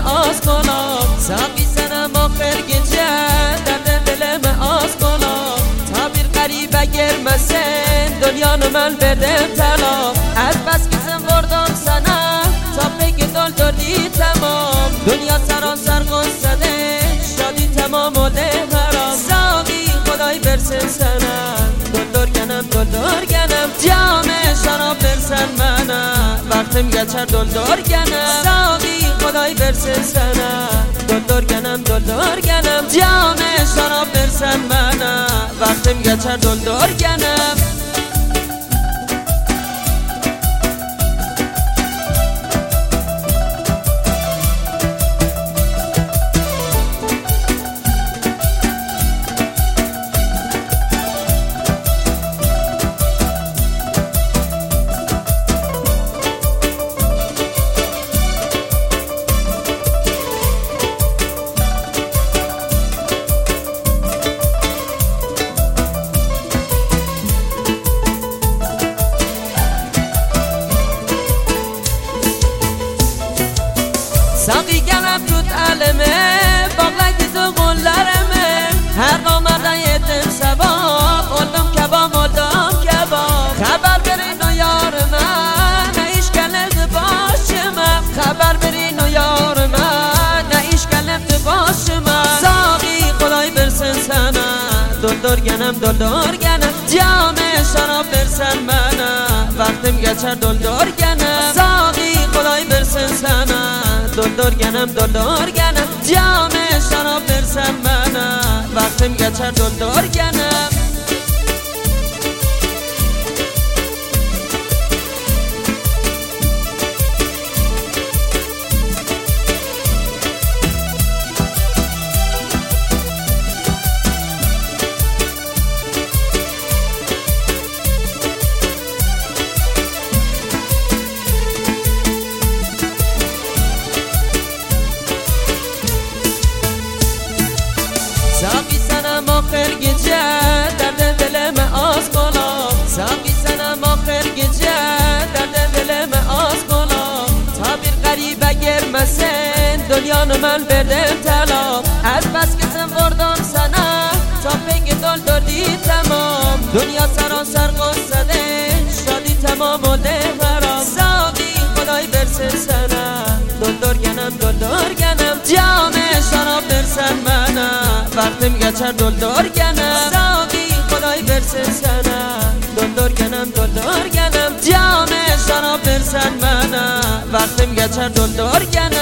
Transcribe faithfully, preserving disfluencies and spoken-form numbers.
آز کنم ساقی سنم آخر گنجه درد دلم آز کنم تابیر قریبه گرمسن دنیا نو من بردم طلا از بس که زن وردم سنم تا پیک دل دردی تمام دنیا سران سر گنسده شادی تمام و حرام ساقی خدای برسن سنم دلدار گنم دلدار گنم جام شراب برسن منم وقتم گچر دلدار گنم ساقی خدای برسن سنم دلدار گنم دلدار گنم جام شراب برسن منم وقتم گچر دلدار گنم ساقی گلم توت علمه باقلک تو گلرمه هر آمده یتم سباب اولم کباب اولم کباب خبر برین و یار من نه ایش کلت باشم خبر برین و یار من نه ایش کلت باشم ساقی خدای برسن سنه دلدار گنم دلدار گنم جام شراب برسن منم وقتم گچر دلدار گنم ساقی خدای برسن سنه دلدار گنم دلدار گنم جام شراب برسن منم وقتم گچر دلدار گنم ساقی سنم آخر گجه درد دلم آز کنم ساقی سنم آخر گجه درد دلم آز کنم تابیر قریبه گرمسن دنیا نو من بردم طلا از بس که زن وردم سنم تا پیک دل دردی تمام دنیا سران سر گنسده شادی تمام و حرام ساقی خدای برسن سنم دلدار گنم دلدار گنم جام شراب برسن منم وقتم گچر دلدار گنم ساقی خدای برسن سنم دلدار گنم دلدار گنم جام شراب برسن منم وقتم گچر دلدار گنم